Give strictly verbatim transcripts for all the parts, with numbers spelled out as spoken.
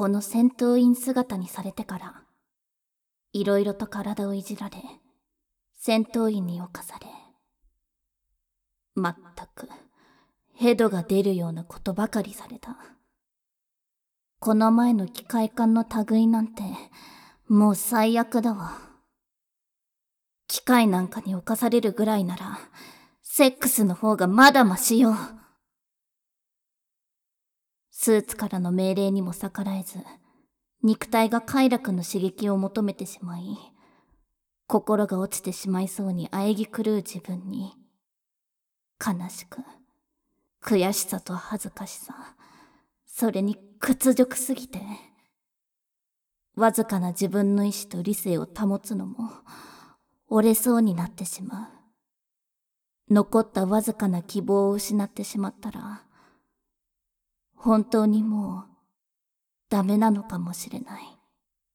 この戦闘員姿にされてから、いろいろと体をいじられ、戦闘員に侵され、まったく、ヘドが出るようなことばかりされた。この前の機械艦の類なんて、もう最悪だわ。機械なんかに侵されるぐらいなら、セックスの方がまだマシよ。スーツからの命令にも逆らえず、肉体が快楽の刺激を求めてしまい、心が落ちてしまいそうに喘ぎ狂う自分に、悲しく、悔しさと恥ずかしさ、それに屈辱すぎて、わずかな自分の意志と理性を保つのも、折れそうになってしまう。残ったわずかな希望を失ってしまったら、本当にもう、ダメなのかもしれない。 ごきげんよ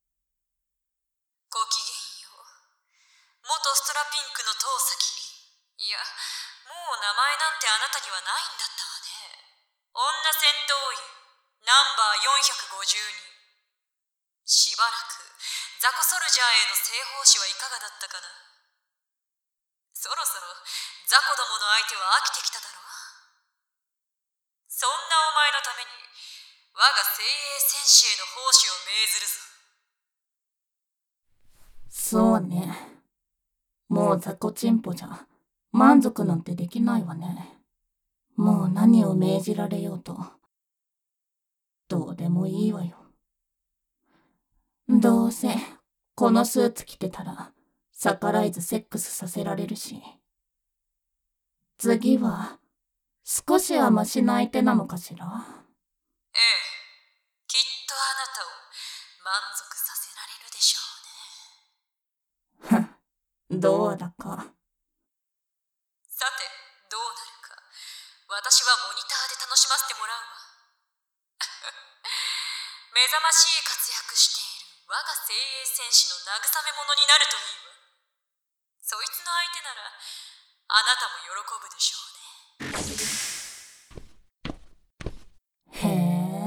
う。元ストラピンクの遠崎に、いや、もう名前なんてあなたにはないんだったわね。女戦闘員、ナンバーよんひゃくごじゅうに。しばらく、ザコソルジャーへの正奉仕はいかがだったかな。そろそろ、ザコどもの相手は飽きてきただろう。そんなお前のために、我が精鋭戦士への奉仕を命ずるぞ。 そうね。もう雑魚チンポじゃ満足なんてできないわね。もう何を命じられようと、どうでもいいわよ。どうせこのスーツ着てたら逆らえずセックスさせられるし、次は少しはマシな相手なのかしら。 ええ、きっとあなたを満足させられるでしょうね。どうだか。 さて、どうなるか、私はモニターで楽しませてもらうわ。目覚ましい活躍している我が精鋭戦士の慰め者になるといいわ。そいつの相手なら、あなたも喜ぶでしょうね。 へ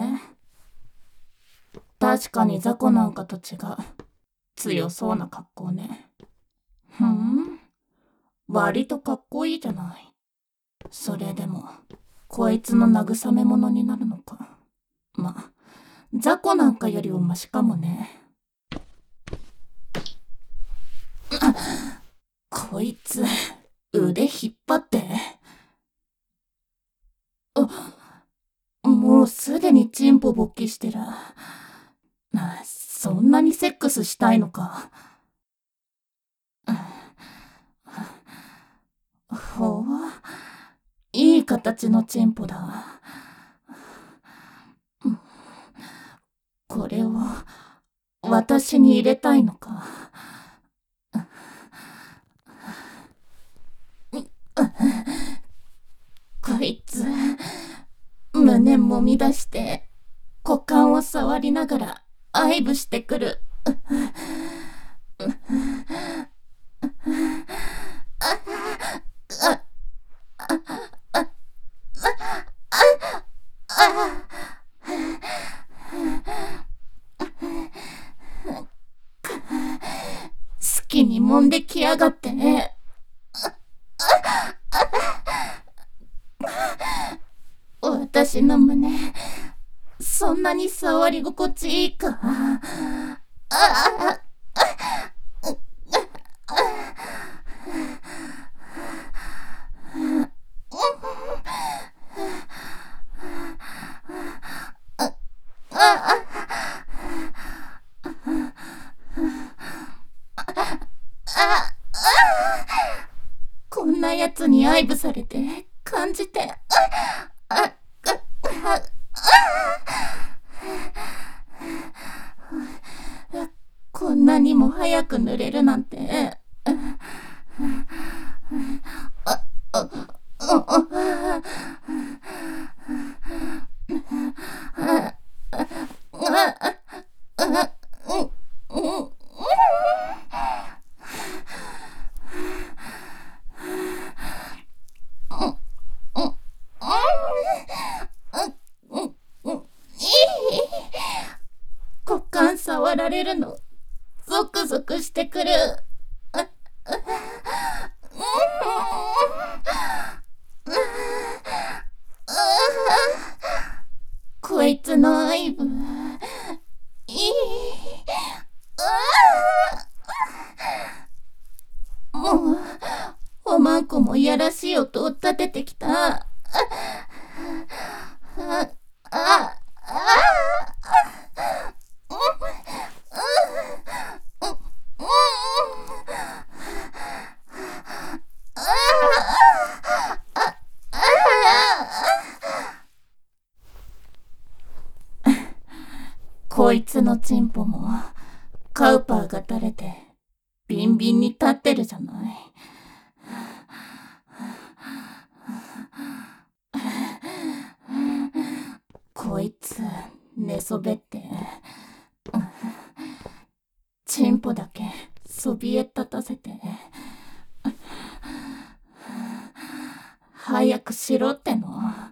え。確かに雑魚なんかと違う。強そうな格好ね。ふん。割とかっこいいじゃない。それでも、こいつの慰め者になるのか。ま、雑魚なんかよりはマシかもね。こいつ、腕引っ張って。あ、もうすでにチンポ勃起してる。そんなにセックスしたいのか。ほう、いい形のチンポだ。これを私に入れたいのか。こいつ、胸もみ出して股間を触りながら愛撫してくる。好きに揉んできやがってね。私の胸、そんなに触り心地いいか。こんなやつに愛撫されて感じて、こんなにも早く濡れるなんて。 触られるのゾクゾクしてくる。こいつの愛撫いい。もうおまんこもいやらしい音を立ててきた。あああこいつのチンポもカウパーが垂れてビンビンに立ってるじゃない。こいつ寝そべってチンポだけそびえ立たせて早くしろっての。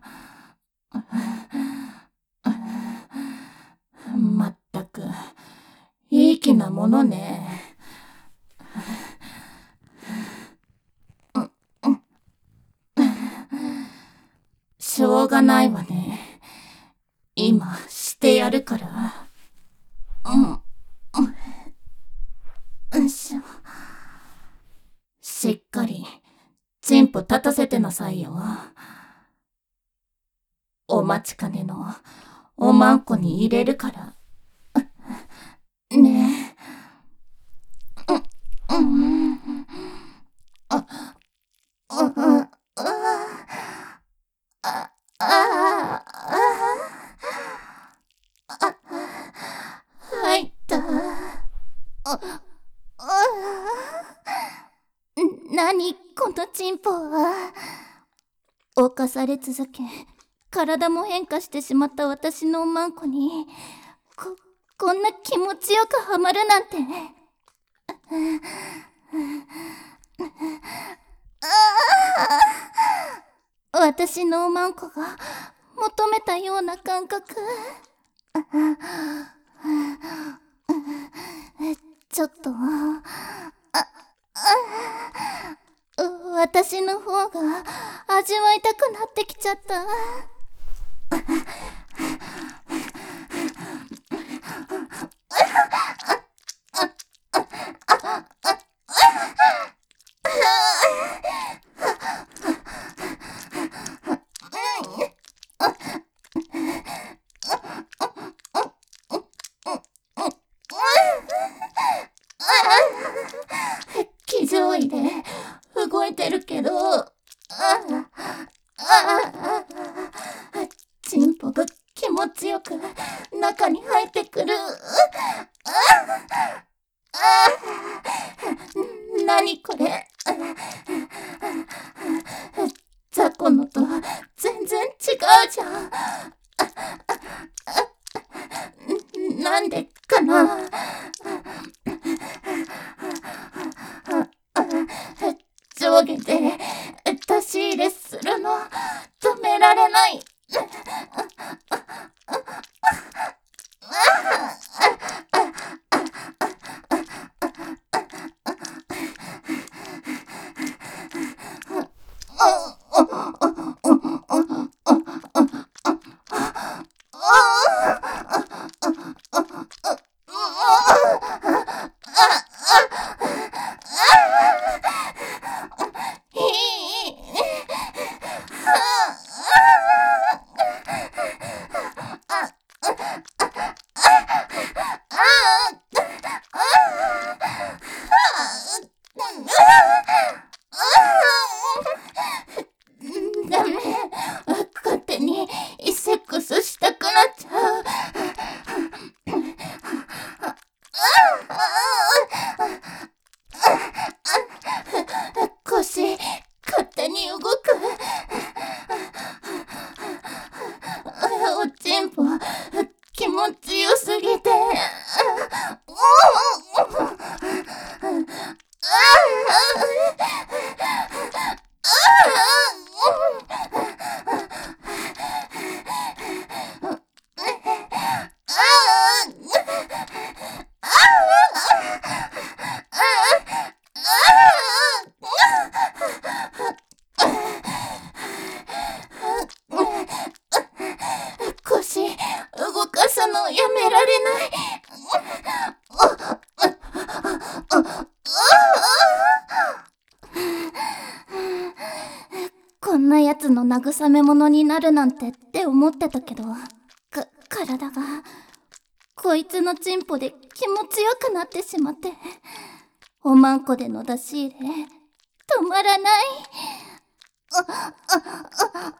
まったくいい気なものね。しょうがないわね。今してやるから。うんうんしょ。しっかりチンポ立たせてなさいよ。お待ちかねのおまんこに入れるから。ねえ。うん。あ、あ、あ、あ、あ、あ、入った。あ、なにこのチンポは。侵され続け体も変化してしまった私のおまんこにここんな気持ちよくハマるなんて。私のおまんこが求めたような感覚。ちょっと私の方が味わいたくなってきちゃった。騎乗位で動いてるけど、チンポが気持ちよく中に入ってくる。なにこれ。ザコのと全然違うじゃん。なんでかな。上下で出し入れするの止められない。ダメ、勝手にセックスしたくなっちゃう。腰勝手に動く。おちんぽ気持ちよすぎて。 のやめられない。こんなやつの慰め者になるなんてって思ってたけど、か、体がこいつのチンポで気持ちよくなってしまって、おまんこでの出し入れ止まらない。あ、あ、あ、あ、あ、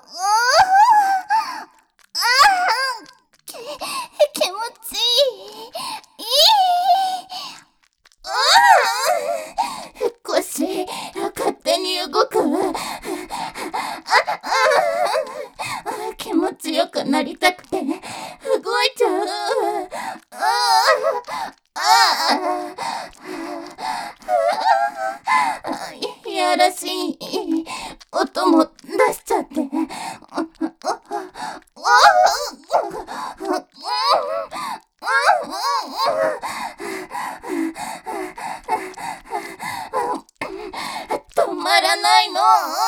き、気持ちいい。いい。腰、勝手に動く。気持ちよくなりたくて、動いちゃう。いやらしい音も出しちゃって。止まらないの。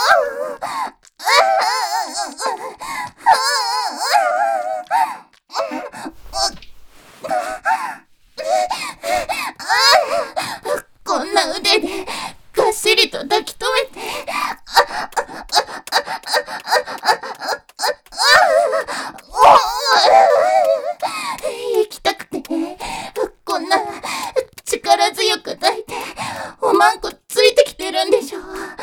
こんな腕でがっしりと抱き留めて、行きたくて、こんな力強く抱いて、おまんこついてきてるんでしょ。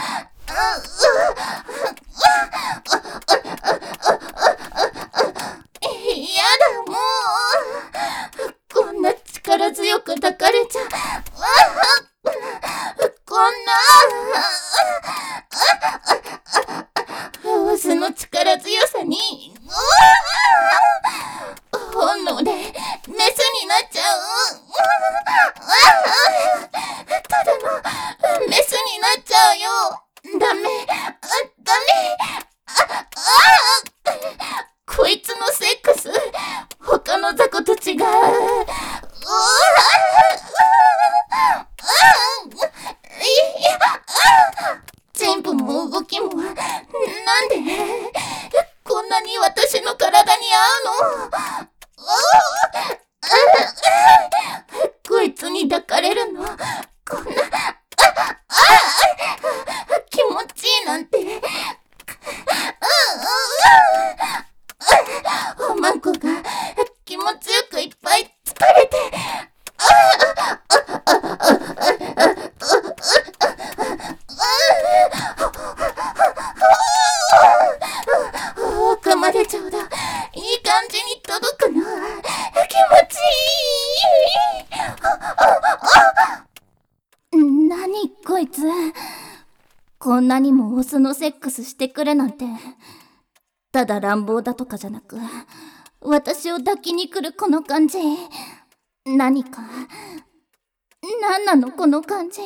嫌だ、もう。こんな力強く抱かれちゃ、こんなオスの力強さに本能でメスになっちゃう。ただのメスになっちゃうよ。ダメ、ダメ。こいつのセックス他の雑魚と違う。チンポも動きも、なんでこんなに私の体に合うの？こいつに抱かれるの、こんな気持ちいいなんて。おまんこが気持ちよくいっぱい疲れて、奥までちょうどいい感じに届くの。気持ちいい。なにこいつ、こんなにもオスのセックスしてくれなんて。ただ乱暴だとかじゃなく、私を抱きに来るこの感じ、何か、なんなのこの感じ。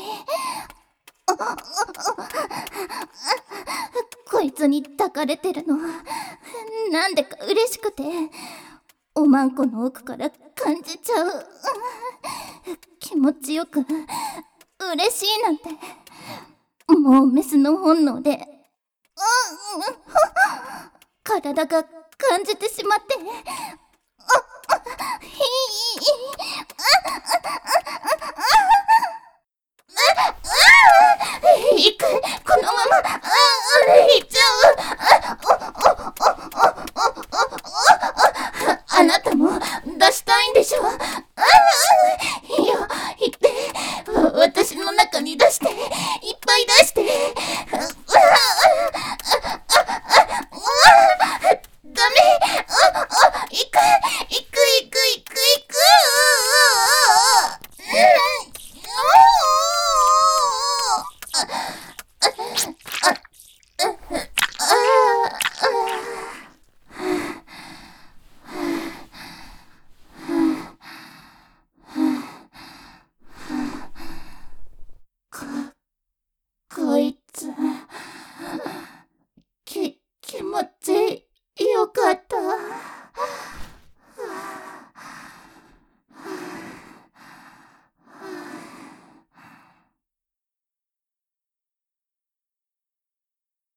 こいつに抱かれてるの、なんでか嬉しくて、おまんこの奥から感じちゃう。気持ちよく、嬉しいなんて、もうメスの本能で、体が感じてしまって、いく、このまま、いっちゃう。あなたも